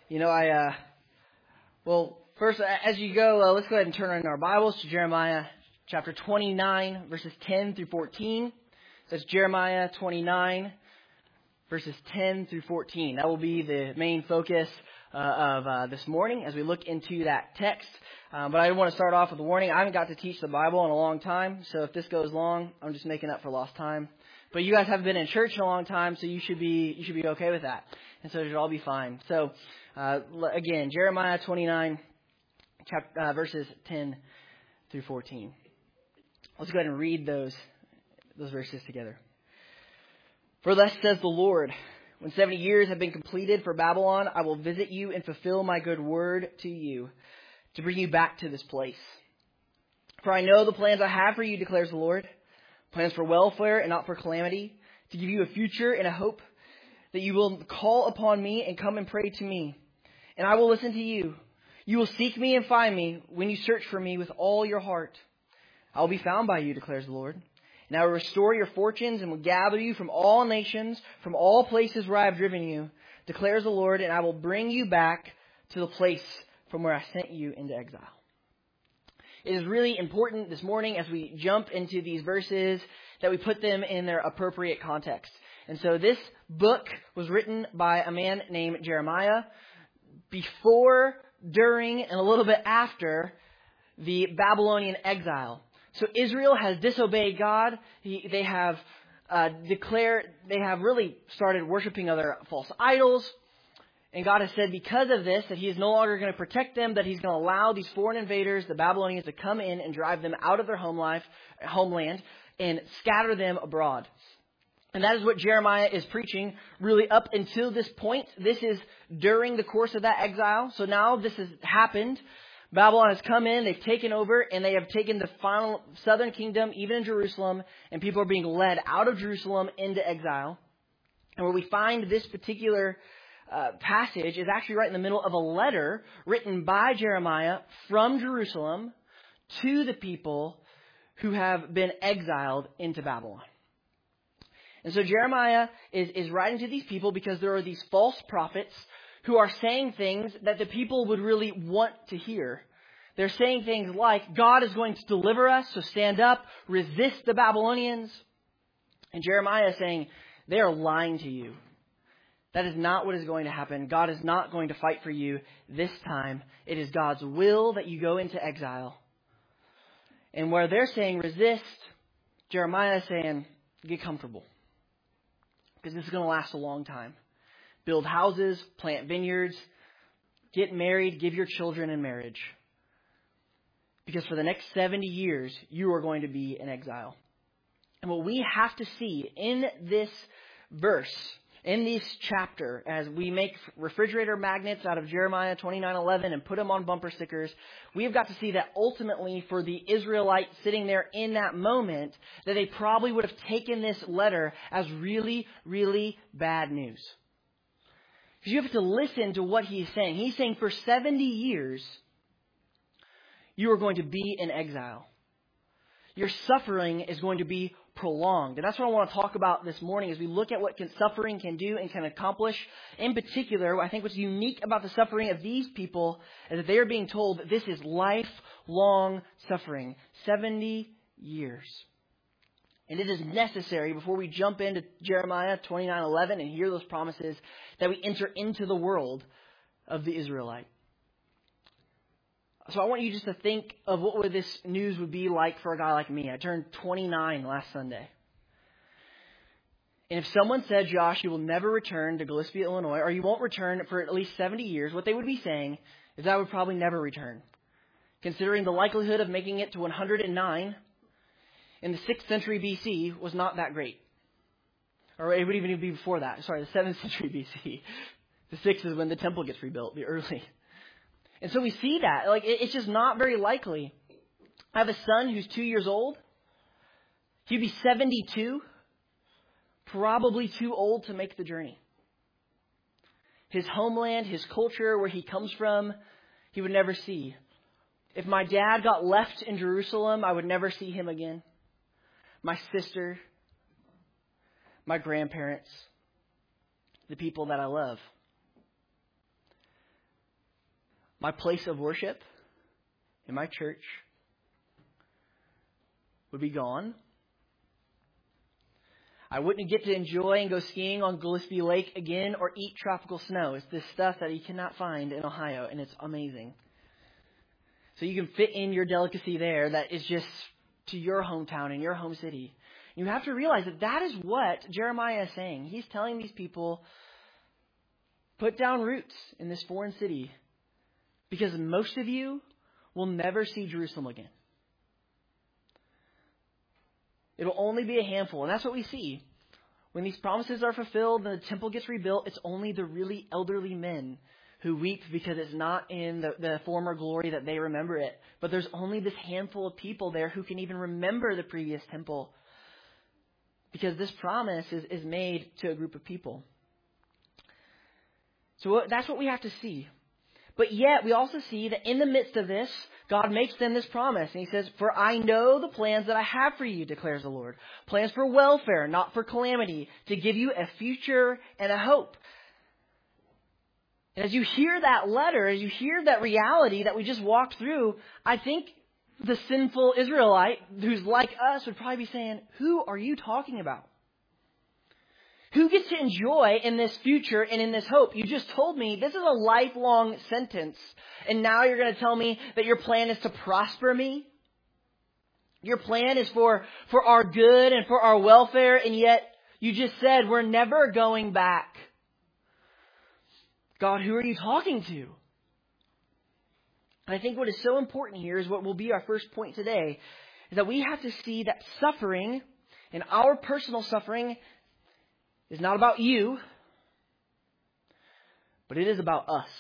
First, as you go, let's go ahead and turn in our Bibles to Jeremiah chapter 29, verses 10 through 14. That's Jeremiah 29, verses 10 through 14. That will be the main focus of this morning as we look into that text. But I want to start off with a warning. I haven't got to teach the Bible in a long time, so if this goes long, I'm just making up for lost time. But you guys haven't been in church in a long time, so you should be okay with that, and so it should all be fine. So again, Jeremiah 29, verses 10 through 14. Let's go ahead and read those verses together. For thus says the Lord, when 70 years have been completed for Babylon, I will visit you and fulfill my good word to you, to bring you back to this place. For I know the plans I have for you, declares the Lord, plans for welfare and not for calamity, to give you a future and a hope, that you will call upon me and come and pray to me, and I will listen to you. You will seek me and find me when you search for me with all your heart. I will be found by you, declares the Lord. And I will restore your fortunes and will gather you from all nations, from all places where I have driven you, declares the Lord, and I will bring you back to the place from where I sent you into exile. It is really important this morning as we jump into these verses that we put them in their appropriate context. And so this book was written by a man named Jeremiah before, during, and a little bit after the Babylonian exile. So Israel has disobeyed God. They have really started worshiping other false idols. And God has said because of this that He is no longer going to protect them, that He's going to allow these foreign invaders, the Babylonians, to come in and drive them out of their homeland and scatter them abroad. And that is what Jeremiah is preaching really up until this point. This is during the course of that exile. So now this has happened. Babylon has come in, they've taken over, and they have taken the final southern kingdom, even in Jerusalem, and people are being led out of Jerusalem into exile. And where we find this particular passage is actually right in the middle of a letter written by Jeremiah from Jerusalem to the people who have been exiled into Babylon. And so Jeremiah is writing to these people because there are these false prophets who are saying things that the people would really want to hear. They're saying things like, God is going to deliver us, so stand up, resist the Babylonians. And Jeremiah is saying, they are lying to you. That is not what is going to happen. God is not going to fight for you this time. It is God's will that you go into exile. And where they're saying resist, Jeremiah is saying, get comfortable. Because this is going to last a long time. Build houses, plant vineyards, get married, give your children in marriage. Because for the next 70 years, you are going to be in exile. And what we have to see in this verse, in this chapter, as we make refrigerator magnets out of Jeremiah 29:11 and put them on bumper stickers, we have got to see that ultimately for the Israelites sitting there in that moment, that they probably would have taken this letter as really, really bad news. Because you have to listen to what he's saying. He's saying for 70 years, you are going to be in exile. Your suffering is going to be prolonged. And that's what I want to talk about this morning as we look at what suffering can do and can accomplish. In particular, I think what's unique about the suffering of these people is that they are being told that this is lifelong suffering. 70 years. And it is necessary, before we jump into Jeremiah 29:11 and hear those promises, that we enter into the world of the Israelite. So I want you just to think of what this news would be like for a guy like me. I turned 29 last Sunday. And if someone said, Josh, you will never return to Gillespie, Illinois, or you won't return for at least 70 years, what they would be saying is I would probably never return. Considering the likelihood of making it to 109 in the 6th century BC was not that great. Or it would even be before that. Sorry, the 7th century BC. The 6th is when the temple gets rebuilt, the early. And so we see that. It's just not very likely. I have a son who's 2 years old. He'd be 72. Probably too old to make the journey. His homeland, his culture, where he comes from, he would never see. If my dad got left in Jerusalem, I would never see him again. My sister, my grandparents, the people that I love. my place of worship in my church would be gone. I wouldn't get to enjoy and go skiing on Gillespie Lake again or eat tropical snow. It's this stuff that you cannot find in Ohio, and it's amazing. So you can fit in your delicacy there that is just to your hometown and your home city. You have to realize that that is what Jeremiah is saying. He's telling these people, put down roots in this foreign city because most of you will never see Jerusalem again. It'll only be a handful. And that's what we see. When these promises are fulfilled and the temple gets rebuilt, it's only the really elderly men who weep because it's not in the former glory that they remember it. But there's only this handful of people there who can even remember the previous temple. Because this promise is made to a group of people. So that's what we have to see. But yet, we also see that in the midst of this, God makes them this promise. And He says, "For I know the plans that I have for you, declares the Lord. Plans for welfare, not for calamity, to give you a future and a hope." And as you hear that letter, as you hear that reality that we just walked through, I think the sinful Israelite who's like us would probably be saying, who are you talking about? Who gets to enjoy in this future and in this hope? You just told me this is a lifelong sentence. And now you're going to tell me that your plan is to prosper me? Your plan is for our good and for our welfare. And yet you just said we're never going back. God, who are you talking to? And I think what is so important here is what will be our first point today, is that we have to see that suffering and our personal suffering is not about you, but it is about us.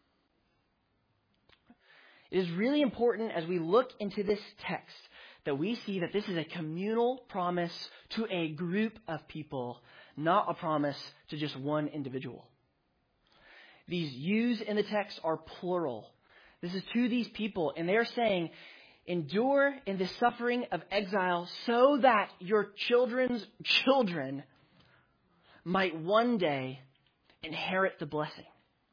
It is really important as we look into this text that we see that this is a communal promise to a group of people, not a promise to just one individual. These yous in the text are plural. This is to these people, and they're saying, endure in the suffering of exile so that your children's children might one day inherit the blessing.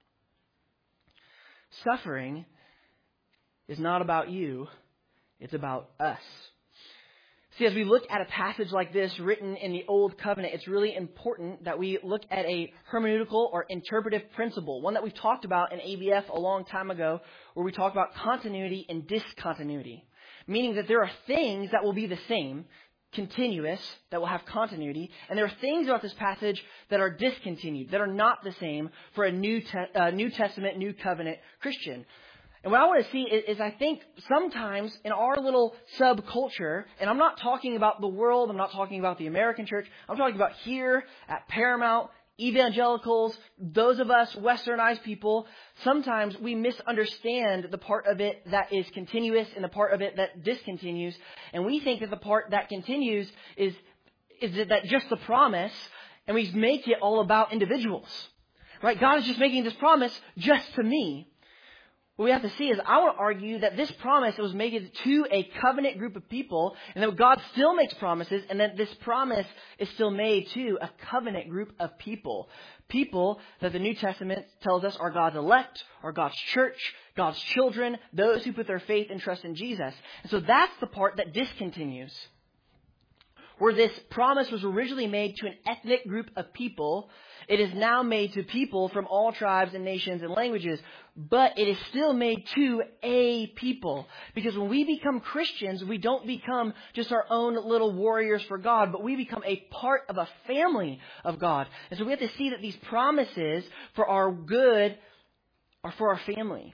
Suffering is not about you, it's about us. See, as we look at a passage like this written in the Old Covenant, it's really important that we look at a hermeneutical or interpretive principle, one that we've talked about in ABF a long time ago, where we talk about continuity and discontinuity, meaning that there are things that will be the same, continuous, that will have continuity, and there are things about this passage that are discontinued, that are not the same for a New Testament, New Covenant Christian. And what I want to see is I think sometimes in our little subculture, and I'm not talking about the world, I'm not talking about the American church, I'm talking about here at Paramount, evangelicals, those of us westernized people, sometimes we misunderstand the part of it that is continuous and the part of it that discontinues. And we think that the part that continues is that just the promise, and we make it all about individuals. Right? God is just making this promise just to me. What we have to see is I want to argue that this promise was made to a covenant group of people, and that God still makes promises, and that this promise is still made to a covenant group of people. People that the New Testament tells us are God's elect, are God's church, God's children, those who put their faith and trust in Jesus. And so that's the part that discontinues. Where this promise was originally made to an ethnic group of people, it is now made to people from all tribes and nations and languages. But it is still made to a people. Because when we become Christians, we don't become just our own little warriors for God, but we become a part of a family of God. And so we have to see that these promises for our good are for our family.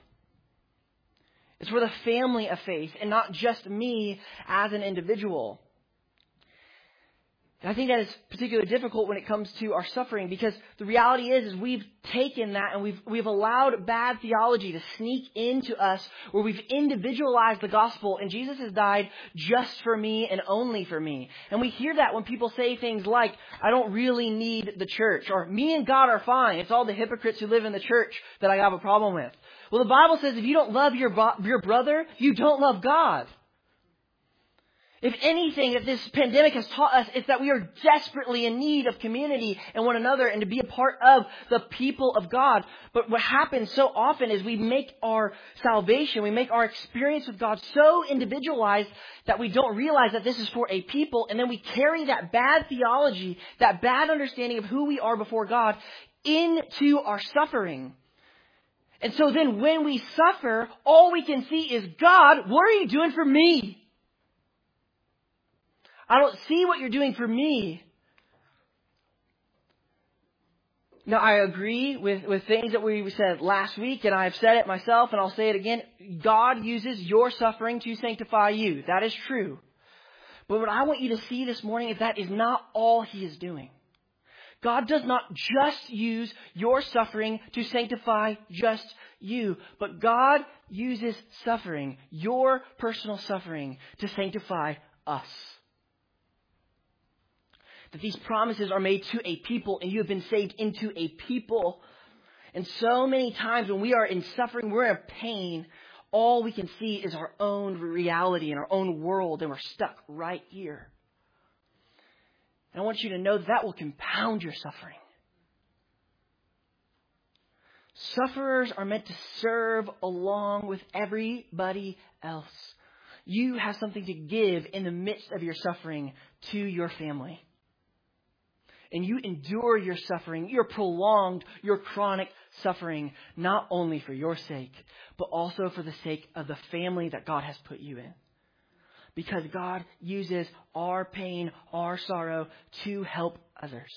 It's for the family of faith and not just me as an individual. And I think that is particularly difficult when it comes to our suffering, because the reality is we've taken that and we've allowed bad theology to sneak into us, where we've individualized the gospel and Jesus has died just for me and only for me. And we hear that when people say things like, I don't really need the church, or me and God are fine. It's all the hypocrites who live in the church that I have a problem with. Well, the Bible says if you don't love your brother, you don't love God. If anything that this pandemic has taught us, it's that we are desperately in need of community and one another and to be a part of the people of God. But what happens so often is we make our salvation, we make our experience with God so individualized that we don't realize that this is for a people, and then we carry that bad theology, that bad understanding of who we are before God into our suffering. And so then when we suffer, all we can see is, God, what are you doing for me? I don't see what you're doing for me. Now, I agree with things that we said last week, and I've said it myself, and I'll say it again. God uses your suffering to sanctify you. That is true. But what I want you to see this morning is that is not all He is doing. God does not just use your suffering to sanctify just you, but God uses suffering, your personal suffering, to sanctify us. That these promises are made to a people, and you have been saved into a people. And so many times when we are in suffering, we're in pain, all we can see is our own reality and our own world, and we're stuck right here. And I want you to know that will compound your suffering. Sufferers are meant to serve along with everybody else. You have something to give in the midst of your suffering to your family. And you endure your suffering, your prolonged, your chronic suffering, not only for your sake, but also for the sake of the family that God has put you in. Because God uses our pain, our sorrow to help others.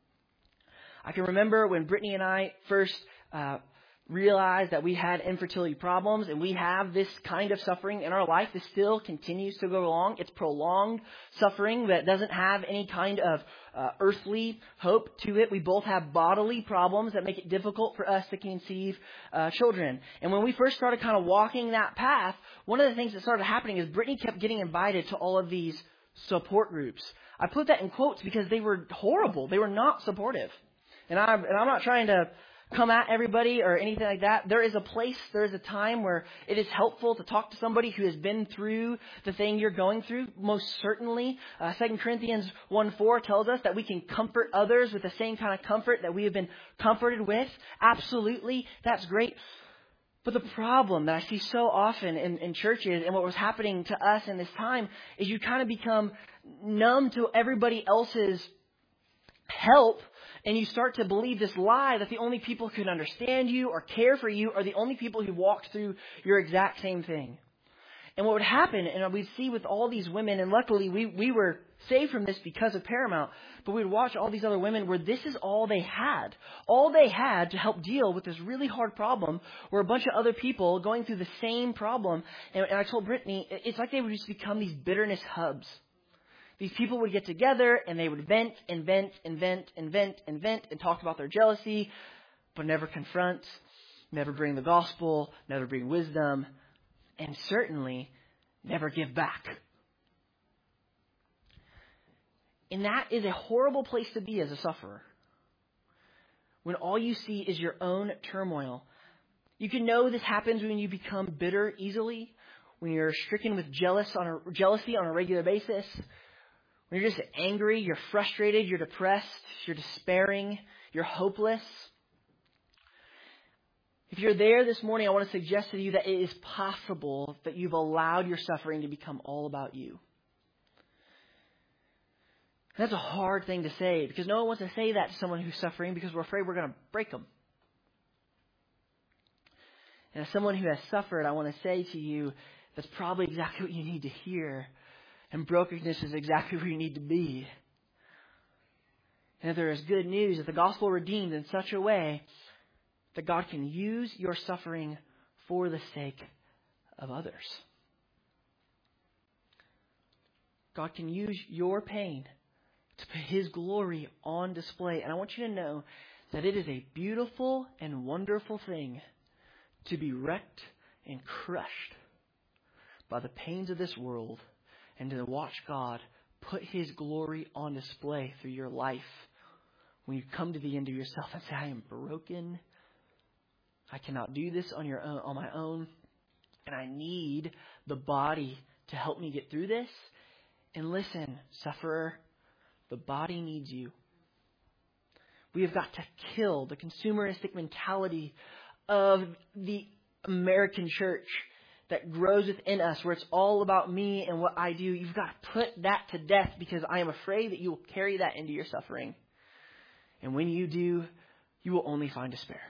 I can remember when Brittany and I first realized that we had infertility problems, and we have this kind of suffering in our life. This still continues to go along. It's prolonged suffering that doesn't have any kind of earthly hope to it. We both have bodily problems that make it difficult for us to conceive children. And when we first started kind of walking that path, one of the things that started happening is Brittany kept getting invited to all of these support groups. I put that in quotes because they were horrible. They were not supportive. And I'm not trying to come at everybody or anything like that. There is a place, there is a time where it is helpful to talk to somebody who has been through the thing you're going through. Most certainly, 2 Corinthians 1:4 tells us that we can comfort others with the same kind of comfort that we have been comforted with. Absolutely, that's great. But the problem that I see so often in churches, and what was happening to us in this time, is you kind of become numb to everybody else's help. And you start to believe this lie that the only people who can understand you or care for you are the only people who walked through your exact same thing. And what would happen, and we'd see with all these women, and luckily we were saved from this because of Paramount, but we'd watch all these other women where this is all they had. All they had to help deal with this really hard problem were a bunch of other people going through the same problem. And I told Brittany, it's like they would just become these bitterness hubs. These people would get together and they would vent and vent and vent and vent and vent and talk about their jealousy, but never confront, never bring the gospel, never bring wisdom, and certainly never give back. And that is a horrible place to be as a sufferer. When all you see is your own turmoil. You can know this happens when you become bitter easily, when you're stricken with jealousy on a regular basis. When you're just angry, you're frustrated, you're depressed, you're despairing, you're hopeless. If you're there this morning, I want to suggest to you that it is possible that you've allowed your suffering to become all about you. That's a hard thing to say because no one wants to say that to someone who's suffering because we're afraid we're going to break them. And as someone who has suffered, I want to say to you, that's probably exactly what you need to hear. And brokenness is exactly where you need to be. And if there is good news that the gospel redeemed in such a way that God can use your suffering for the sake of others. God can use your pain to put His glory on display. And I want you to know that it is a beautiful and wonderful thing to be wrecked and crushed by the pains of this world, and to watch God put His glory on display through your life when you come to the end of yourself and say, I am broken. I cannot do this on my own. And I need the body to help me get through this. And listen, sufferer, the body needs you. We have got to kill the consumeristic mentality of the American church that grows within us, where it's all about me and what I do. You've got to put that to death, because I am afraid that you will carry that into your suffering. And when you do, you will only find despair.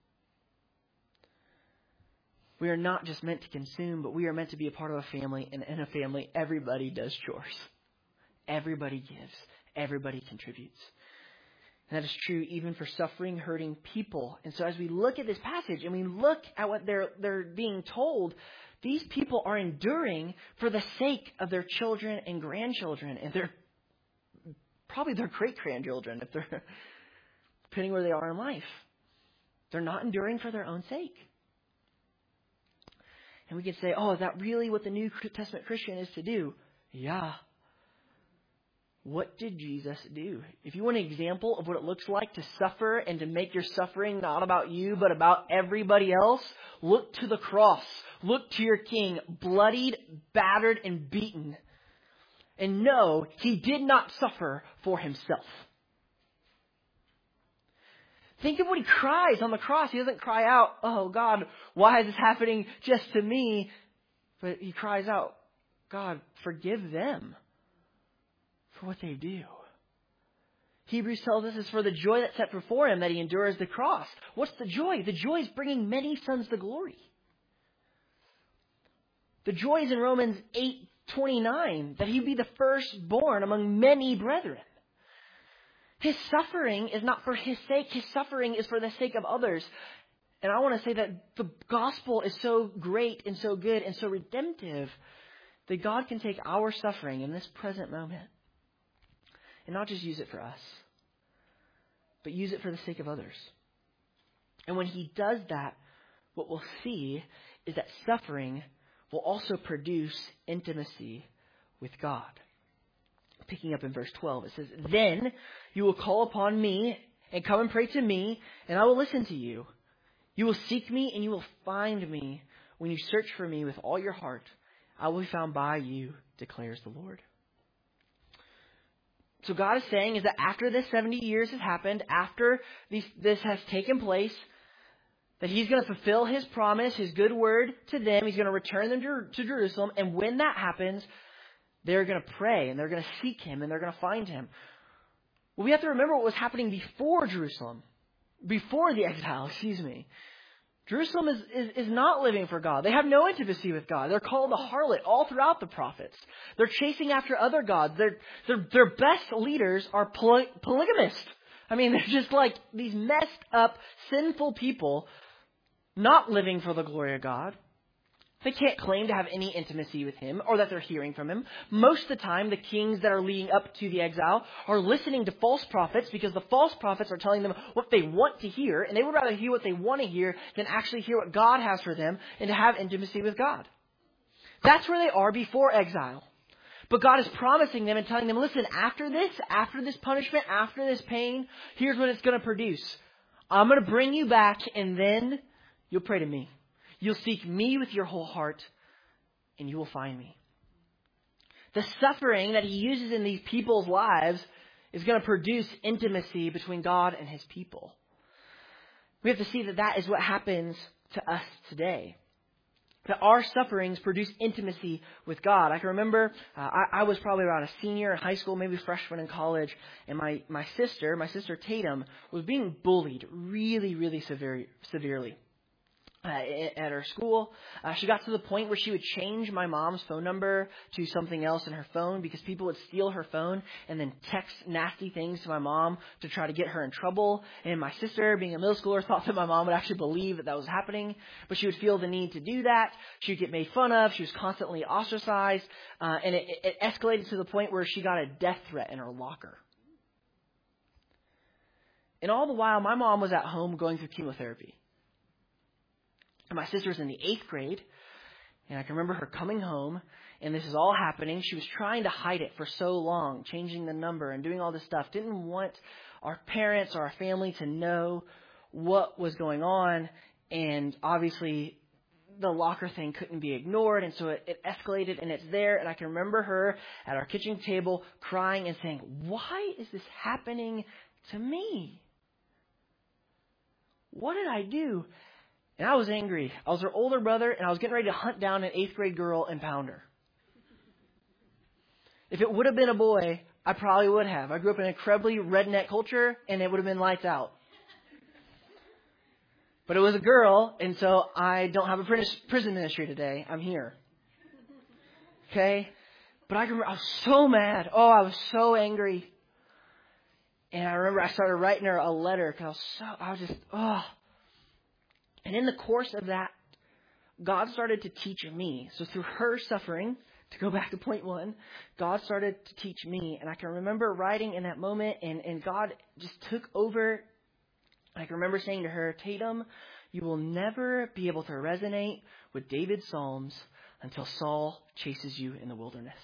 We are not just meant to consume, but we are meant to be a part of a family. And in a family, everybody does chores. Everybody gives. Everybody contributes. And that is true even for suffering, hurting people. And so as we look at this passage and we look at what they're being told, these people are enduring for the sake of their children and grandchildren, and probably their great-grandchildren, if they're depending where they are in life. They're not enduring for their own sake. And we could say, oh, is that really what the New Testament Christian is to do? Yeah. What did Jesus do? If you want an example of what it looks like to suffer and to make your suffering not about you, but about everybody else, look to the cross. Look to your King, bloodied, battered, and beaten. And know he did not suffer for himself. Think of what he cries on the cross. He doesn't cry out, oh God, why is this happening just to me? But he cries out, God, forgive them for what they do. Hebrews tells us it's for the joy that's set before him that he endures the cross. What's the joy? The joy is bringing many sons to glory. The joy is in Romans 8:29, that he be the firstborn among many brethren. His suffering is not for his sake. His suffering is for the sake of others. And I want to say that the gospel is so great and so good and so redemptive that God can take our suffering in this present moment and not just use it for us, but use it for the sake of others. And when he does that, what we'll see is that suffering will also produce intimacy with God. Picking up in verse 12, it says, then you will call upon me and come and pray to me, and I will listen to you. You will seek me and you will find me when you search for me with all your heart. I will be found by you, declares the Lord. So God is saying is that after this 70 years has happened, after this has taken place, that he's going to fulfill his promise, his good word to them. He's going to return them to Jerusalem. And when that happens, they're going to pray and they're going to seek him and they're going to find him. Well, we have to remember what was happening before Jerusalem, before the exile, Jerusalem is not living for God. They have no intimacy with God. They're called a harlot all throughout the prophets. They're chasing after other gods. Their best leaders are polygamists. I mean, they're just like these messed up, sinful people not living for the glory of God. They can't claim to have any intimacy with him or that they're hearing from him. Most of the time, the kings that are leading up to the exile are listening to false prophets because the false prophets are telling them what they want to hear, and they would rather hear what they want to hear than actually hear what God has for them and to have intimacy with God. That's where they are before exile. But God is promising them and telling them, listen, after this punishment, after this pain, here's what it's going to produce. I'm going to bring you back, and then you'll pray to me. You'll seek me with your whole heart, and you will find me. The suffering that he uses in these people's lives is going to produce intimacy between God and his people. We have to see that is what happens to us today. That our sufferings produce intimacy with God. I can remember I was probably around a senior in high school, maybe freshman in college, and my sister Tatum, was being bullied really, really severely. At her school. She got to the point where she would change my mom's phone number to something else in her phone because people would steal her phone and then text nasty things to my mom to try to get her in trouble. And my sister, being a middle schooler, thought that my mom would actually believe that was happening, but she would feel the need to do that. She would get made fun of. She was constantly ostracized. And it escalated to the point where she got a death threat in her locker. And all the while, my mom was at home going through chemotherapy. And my sister was in the 8th grade, and I can remember her coming home, and this is all happening. She was trying to hide it for so long, changing the number and doing all this stuff. Didn't want our parents or our family to know what was going on, and obviously the locker thing couldn't be ignored, and so it escalated, and it's there. And I can remember her at our kitchen table crying and saying, "Why is this happening to me? What did I do?" And I was angry. I was her older brother, and I was getting ready to hunt down an 8th grade girl and pound her. If it would have been a boy, I probably would have. I grew up in an incredibly redneck culture, and it would have been lights out. But it was a girl, and so I don't have a prison ministry today. I'm here. Okay? But I remember I was so mad. Oh, I was so angry. And I remember I started writing her a letter because I was just. And in the course of that, God started to teach me. So through her suffering, to go back to point 1, God started to teach me. And I can remember writing in that moment, and God just took over. I can remember saying to her, "Tatum, you will never be able to resonate with David's Psalms until Saul chases you in the wilderness."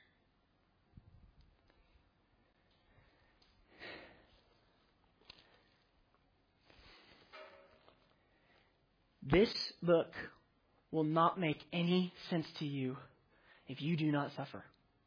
This book will not make any sense to you if you do not suffer.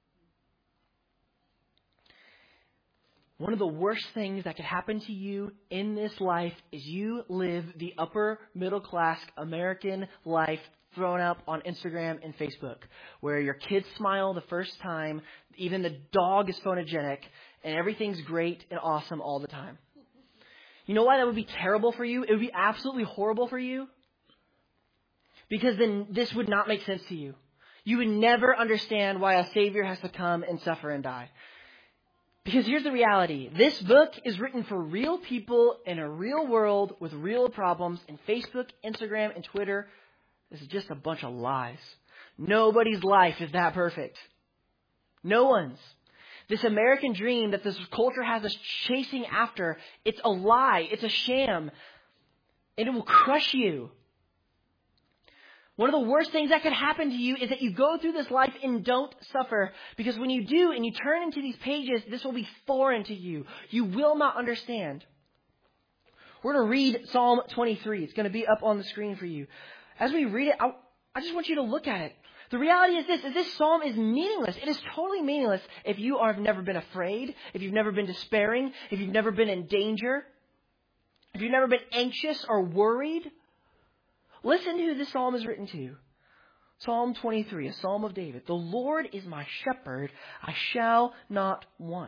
One of the worst things that could happen to you in this life is you live the upper middle class American life thrown up on Instagram and Facebook, where your kids smile the first time, even the dog is photogenic, and everything's great and awesome all the time. You know why that would be terrible for you? It would be absolutely horrible for you. Because then this would not make sense to you. You would never understand why a Savior has to come and suffer and die. Because here's the reality. This book is written for real people in a real world with real problems. And Facebook, Instagram, and Twitter is just a bunch of lies. Nobody's life is that perfect. No one's. This American dream that this culture has us chasing after, it's a lie. It's a sham. And it will crush you. One of the worst things that could happen to you is that you go through this life and don't suffer. Because when you do and you turn into these pages, this will be foreign to you. You will not understand. We're going to read Psalm 23. It's going to be up on the screen for you. As we read it, I just want you to look at it. The reality is this psalm is meaningless. It is totally meaningless if you have never been afraid, if you've never been despairing, if you've never been in danger, if you've never been anxious or worried. Listen to who this psalm is written to. Psalm 23, a psalm of David. The Lord is my shepherd, I shall not want.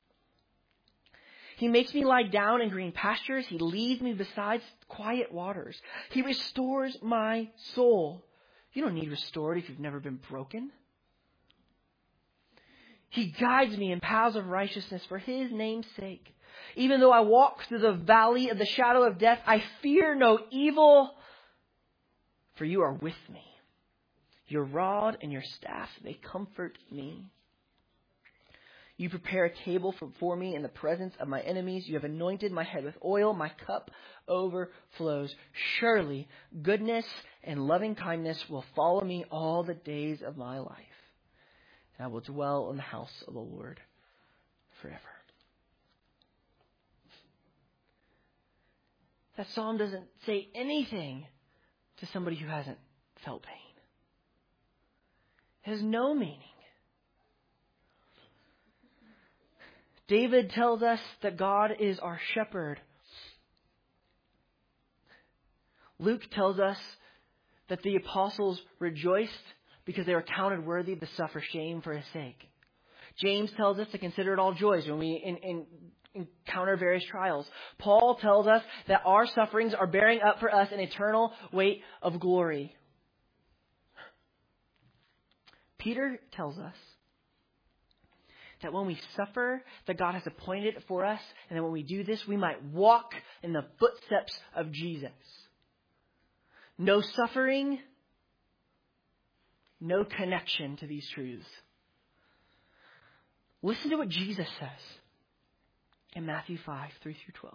He makes me lie down in green pastures. He leads me beside quiet waters. He restores my soul. You don't need restored if you've never been broken. He guides me in paths of righteousness for His name's sake. Even though I walk through the valley of the shadow of death, I fear no evil. For you are with me. Your rod and your staff, they comfort me. You prepare a table before me in the presence of my enemies. You have anointed my head with oil. My cup overflows. Surely goodness and loving kindness will follow me all the days of my life. And I will dwell in the house of the Lord forever. That psalm doesn't say anything to somebody who hasn't felt pain. It has no meaning. David tells us that God is our shepherd. Luke tells us that the apostles rejoiced because they were counted worthy to suffer shame for His sake. James tells us to consider it all joys when we encounter various trials. Paul tells us that our sufferings are bearing up for us an eternal weight of glory. Peter tells us that when we suffer, that God has appointed it for us, and that when we do this, we might walk in the footsteps of Jesus. No suffering, no connection to these truths. Listen to what Jesus says in Matthew 5, 3-12.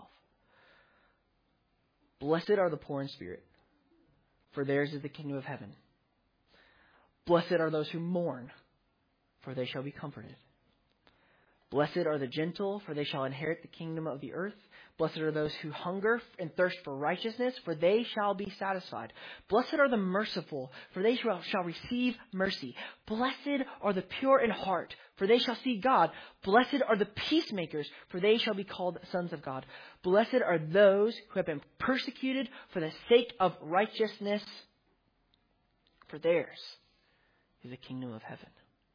Blessed are the poor in spirit, for theirs is the kingdom of heaven. Blessed are those who mourn, for they shall be comforted. Blessed are the gentle, for they shall inherit the kingdom of the earth. Blessed are those who hunger and thirst for righteousness, for they shall be satisfied. Blessed are the merciful, for they shall receive mercy. Blessed are the pure in heart, for they shall see God. Blessed are the peacemakers, for they shall be called sons of God. Blessed are those who have been persecuted for the sake of righteousness, for theirs is the kingdom of heaven.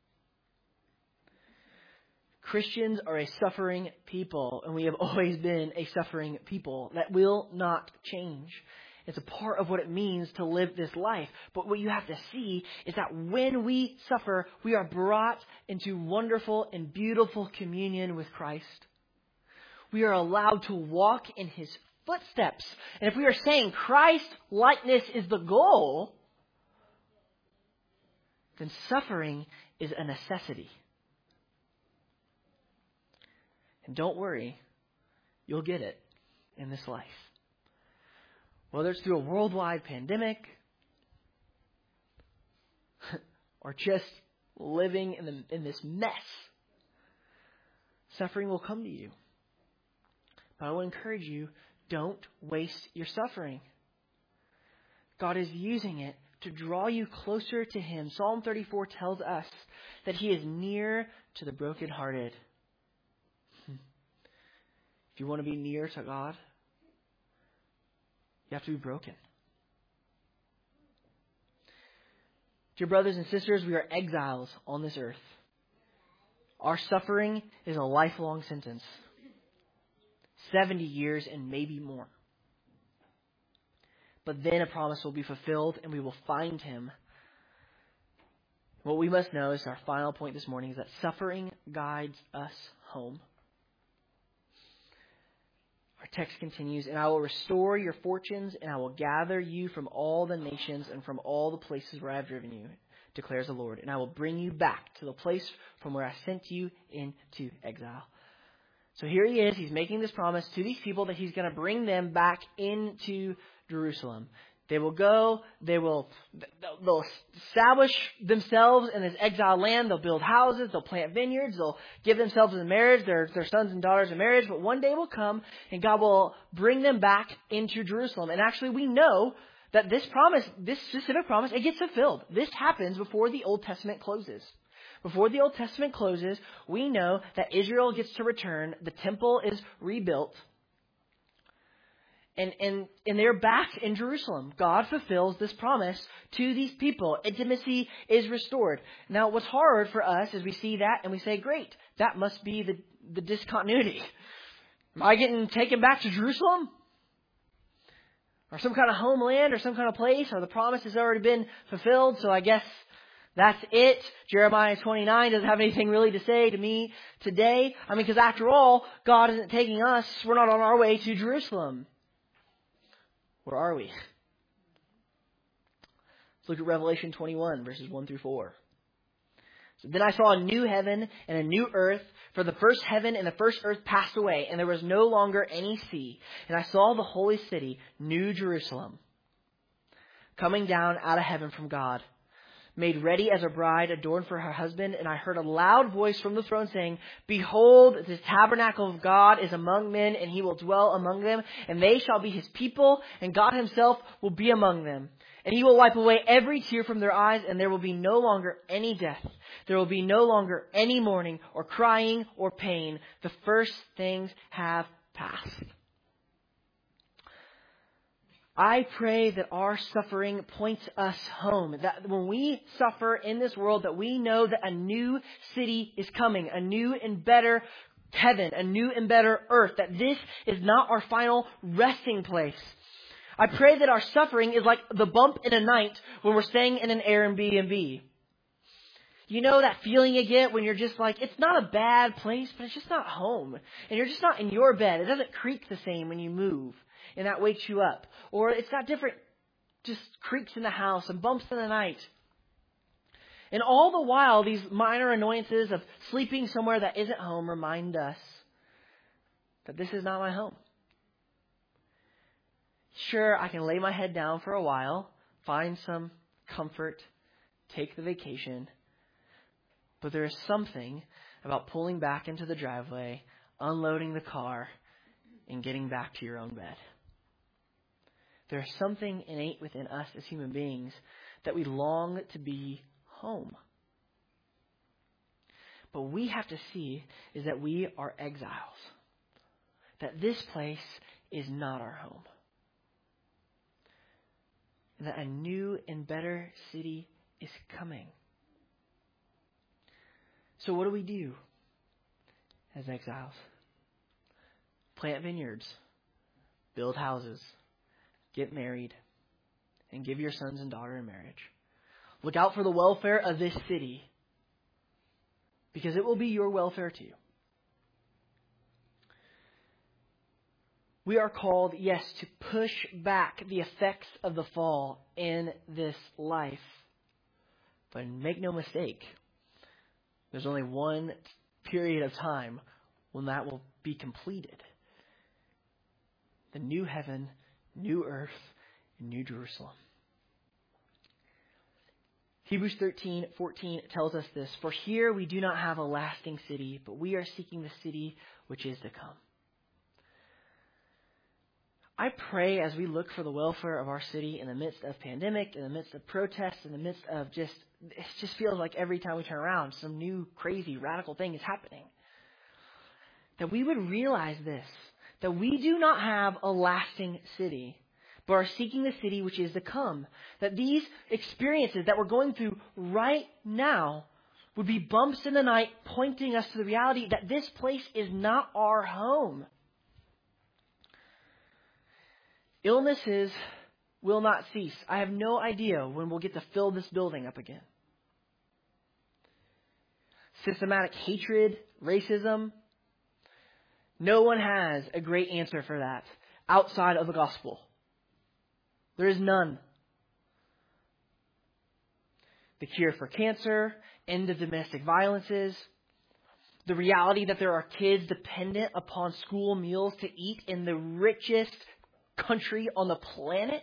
Christians are a suffering people, and we have always been a suffering people. That will not change. It's a part of what it means to live this life. But what you have to see is that when we suffer, we are brought into wonderful and beautiful communion with Christ. We are allowed to walk in His footsteps. And if we are saying Christ likeness is the goal, then suffering is a necessity. And don't worry, you'll get it in this life. Whether it's through a worldwide pandemic or just living in this mess, suffering will come to you. But I will encourage you, don't waste your suffering. God is using it to draw you closer to Him. Psalm 34 tells us that He is near to the brokenhearted. If you want to be near to God, you have to be broken. Dear brothers and sisters, we are exiles on this earth. Our suffering is a lifelong sentence. 70 years and maybe more. But then a promise will be fulfilled and we will find Him. What we must know is our final point this morning is that suffering guides us home. Our text continues, and I will restore your fortunes, and I will gather you from all the nations and from all the places where I have driven you, declares the Lord. And I will bring you back to the place from where I sent you into exile. So here He is. He's making this promise to these people that He's going to bring them back into Jerusalem. They will go, they'll establish themselves in this exiled land. They'll build houses, they'll plant vineyards, they'll give themselves in marriage, their sons and daughters in marriage. But one day will come and God will bring them back into Jerusalem. And actually we know that this promise, this specific promise, it gets fulfilled. This happens before the Old Testament closes. Before the Old Testament closes, we know that Israel gets to return. The temple is rebuilt. And they're back in Jerusalem. God fulfills this promise to these people. Intimacy is restored. Now, what's hard for us is we see that and we say, great, that must be the discontinuity. Am I getting taken back to Jerusalem? Or some kind of homeland or some kind of place? Or the promise has already been fulfilled, so I guess that's it. Jeremiah 29 doesn't have anything really to say to me today. I mean, because after all, God isn't taking us. We're not on our way to Jerusalem. Where are we? Let's look at Revelation 21, verses 1 through 4. So then I saw a new heaven and a new earth, for the first heaven and the first earth passed away, and there was no longer any sea. And I saw the holy city, New Jerusalem, coming down out of heaven from God, made ready as a bride adorned for her husband. And I heard a loud voice from the throne saying, behold, the tabernacle of God is among men, and He will dwell among them, and they shall be His people, and God Himself will be among them. And He will wipe away every tear from their eyes, and there will be no longer any death. There will be no longer any mourning or crying or pain. The first things have passed. I pray that our suffering points us home. That when we suffer in this world, that we know that a new city is coming, a new and better heaven, a new and better earth, that this is not our final resting place. I pray that our suffering is like the bump in a night when we're staying in an Airbnb. You know that feeling you get when you're just like, it's not a bad place, but it's just not home. And you're just not in your bed. It doesn't creak the same when you move. And that wakes you up. Or it's got different just creaks in the house and bumps in the night. And all the while, these minor annoyances of sleeping somewhere that isn't home remind us that this is not my home. Sure, I can lay my head down for a while, find some comfort, take the vacation. But there is something about pulling back into the driveway, unloading the car, in getting back to your own bed. There's something innate within us as human beings that we long to be home. But what we have to see is that we are exiles. That this place is not our home. And that a new and better city is coming. So what do we do as exiles? Plant vineyards, build houses, get married, and give your sons and daughter in marriage. Look out for the welfare of this city, because it will be your welfare too. We are called, yes, to push back the effects of the fall in this life. But make no mistake, there's only one period of time when that will be completed. The new heaven, new earth, and new Jerusalem. Hebrews 13:14 tells us this. For here we do not have a lasting city, but we are seeking the city which is to come. I pray as we look for the welfare of our city in the midst of pandemic, in the midst of protests, in the midst of it just feels like every time we turn around, some new crazy radical thing is happening. That we would realize this, that we do not have a lasting city, but are seeking the city which is to come. That these experiences that we're going through right now would be bumps in the night pointing us to the reality that this place is not our home. Illnesses will not cease. I have no idea when we'll get to fill this building up again. Systematic hatred, racism. No one has a great answer for that outside of the gospel. There is none. The cure for cancer, end of domestic violences, the reality that there are kids dependent upon school meals to eat in the richest country on the planet.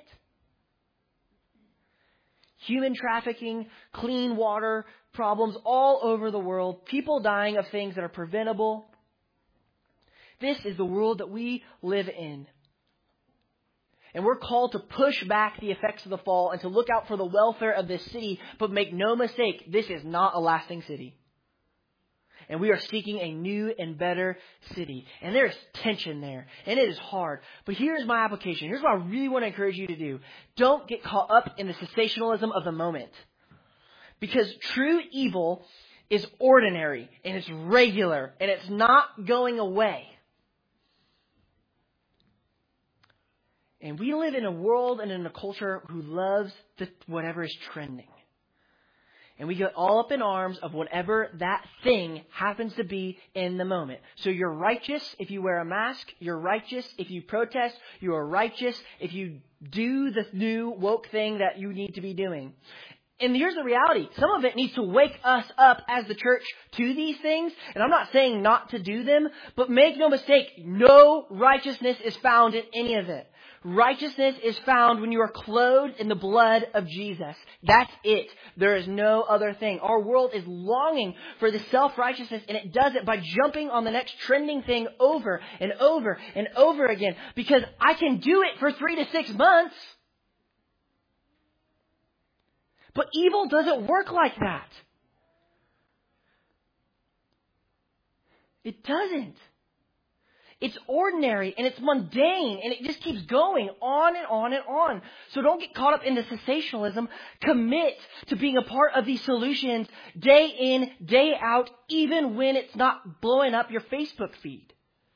Human trafficking, clean water problems all over the world. People dying of things that are preventable. This is the world that we live in. And we're called to push back the effects of the fall and to look out for the welfare of this city. But make no mistake, this is not a lasting city. And we are seeking a new and better city. And there's tension there. And it is hard. But here's my application. Here's what I really want to encourage you to do. Don't get caught up in the sensationalism of the moment. Because true evil is ordinary. And it's regular. And it's not going away. And we live in a world and in a culture who loves whatever is trending. And we get all up in arms of whatever that thing happens to be in the moment. So you're righteous if you wear a mask. You're righteous if you protest. You are righteous if you do the new woke thing that you need to be doing. And here's the reality. Some of it needs to wake us up as the church to these things. And I'm not saying not to do them, but make no mistake, no righteousness is found in any of it. Righteousness is found when you are clothed in the blood of Jesus. That's it. There is no other thing. Our world is longing for the self-righteousness, and it does it by jumping on the next trending thing over and over and over again. Because I can do it for 3 to 6 months. But evil doesn't work like that. It doesn't. It's ordinary and it's mundane and it just keeps going on and on and on. So don't get caught up in the sensationalism. Commit to being a part of these solutions day in, day out, even when it's not blowing up your Facebook feed.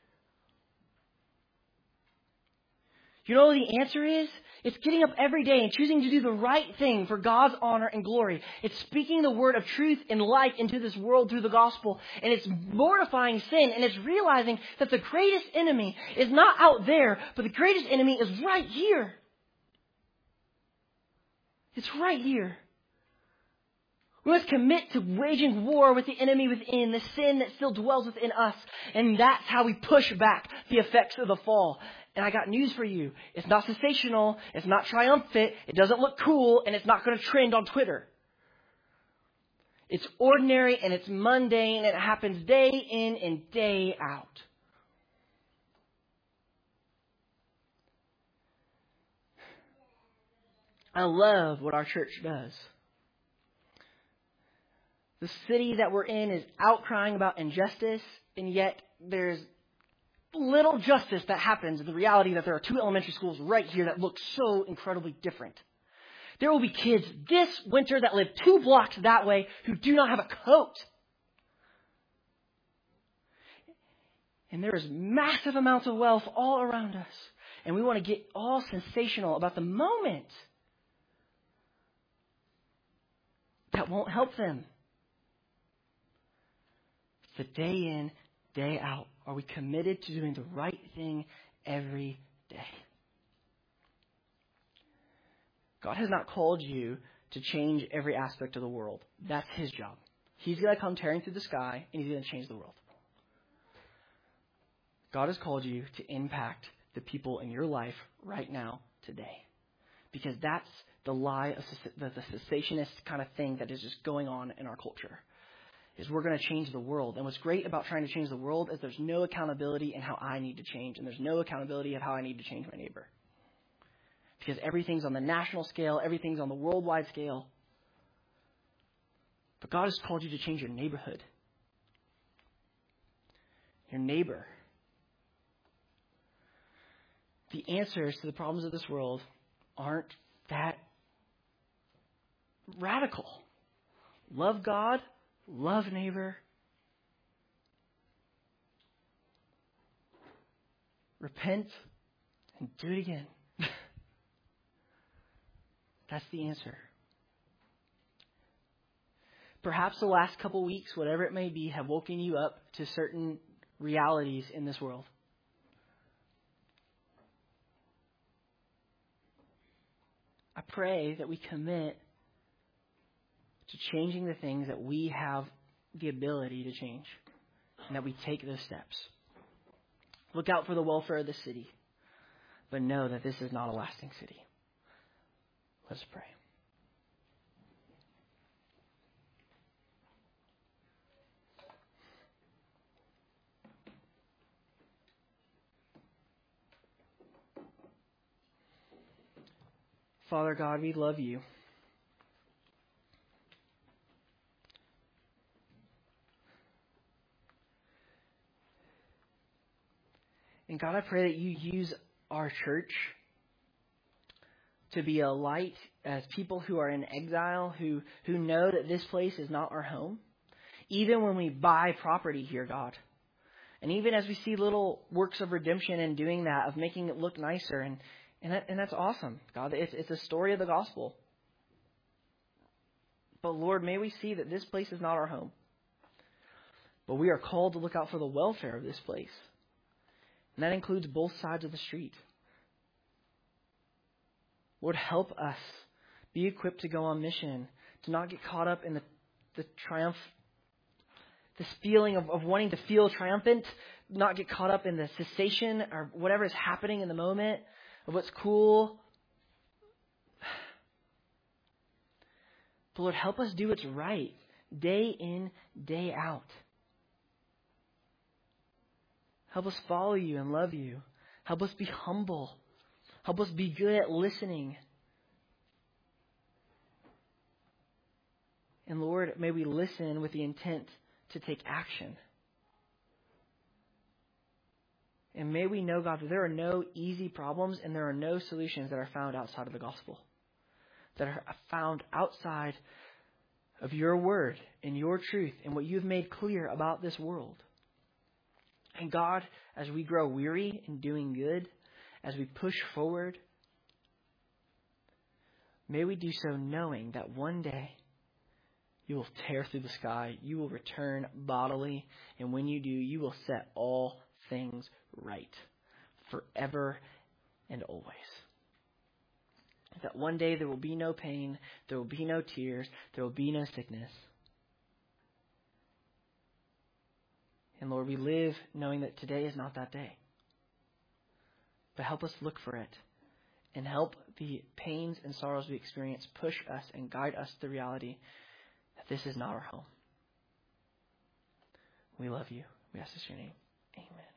You know what the answer is? It's getting up every day and choosing to do the right thing for God's honor and glory. It's speaking the word of truth and life into this world through the gospel. And it's mortifying sin. And it's realizing that the greatest enemy is not out there, but the greatest enemy is right here. It's right here. We must commit to waging war with the enemy within, the sin that still dwells within us. And that's how we push back the effects of the fall. And I got news for you. It's not sensational. It's not triumphant. It doesn't look cool. And it's not going to trend on Twitter. It's ordinary and it's mundane. And it happens day in and day out. I love what our church does. The city that we're in is outcrying about injustice, and yet there's little justice that happens in the reality that there are 2 elementary schools right here that look so incredibly different. There will be kids this winter that live 2 blocks that way who do not have a coat. And there is massive amounts of wealth all around us. And we want to get all sensational about the moment. That won't help them. It's the day in, day out. Are we committed to doing the right thing every day? God has not called you to change every aspect of the world. That's his job. He's going to come tearing through the sky, and he's going to change the world. God has called you to impact the people in your life right now, today. Because that's the lie of the cessationist kind of thing that is just going on in our culture. Is we're going to change the world. And what's great about trying to change the world is there's no accountability in how I need to change. And there's no accountability of how I need to change my neighbor. Because everything's on the national scale. Everything's on the worldwide scale. But God has called you to change your neighborhood. Your neighbor. The answers to the problems of this world aren't that radical. Love God, love neighbor, repent, and do it again. That's the answer. Perhaps the last couple weeks, whatever it may be, have woken you up to certain realities in this world. I pray that we commit to changing the things that we have the ability to change, and that we take those steps. Look out for the welfare of the city, but know that this is not a lasting city. Let's pray. Father God, we love you. And God, I pray that you use our church to be a light as people who are in exile, who know that this place is not our home. Even when we buy property here, God. And even as we see little works of redemption in doing that, of making it look nicer, and that's awesome, God. It's a story of the gospel. But Lord, may we see that this place is not our home. But we are called to look out for the welfare of this place. And that includes both sides of the street. Lord, help us be equipped to go on mission, to not get caught up in the triumph, this feeling of wanting to feel triumphant, not get caught up in the cessation or whatever is happening in the moment of what's cool. But Lord, help us do what's right, day in, day out. Help us follow you and love you. Help us be humble. Help us be good at listening. And Lord, may we listen with the intent to take action. And may we know, God, that there are no easy problems and there are no solutions that are found outside of the gospel. That are found outside of your word and your truth and what you've made clear about this world. And God, as we grow weary in doing good, as we push forward, may we do so knowing that one day you will tear through the sky, you will return bodily, and when you do, you will set all things right forever and always. That one day there will be no pain, there will be no tears, there will be no sickness. And Lord, we live knowing that today is not that day. But help us look for it. And help the pains and sorrows we experience push us and guide us to the reality that this is not our home. We love you. We ask this in your name. Amen.